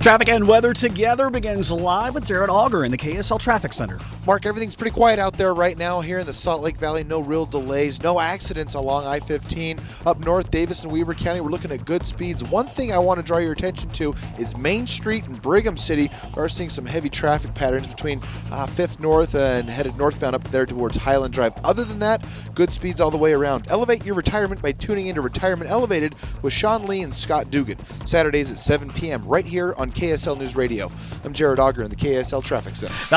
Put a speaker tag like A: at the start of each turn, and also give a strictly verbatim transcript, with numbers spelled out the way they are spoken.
A: Traffic and weather together begins live with Jared Auger in the K S L Traffic Center.
B: Mark, everything's pretty quiet out there right now here in the Salt Lake Valley. No real delays, no accidents along I fifteen. Up north, Davis and Weber County, we're looking at good speeds. One thing I want to draw your attention to is Main Street in Brigham City. We are seeing some heavy traffic patterns between uh, fifth North and headed northbound up there towards Highland Drive. Other than that, good speeds all the way around. Elevate your retirement by tuning into Retirement Elevated with Sean Lee and Scott Dugan. Saturdays at seven p.m. right here on K S L News Radio. I'm Jared Auger in the K S L Traffic Center.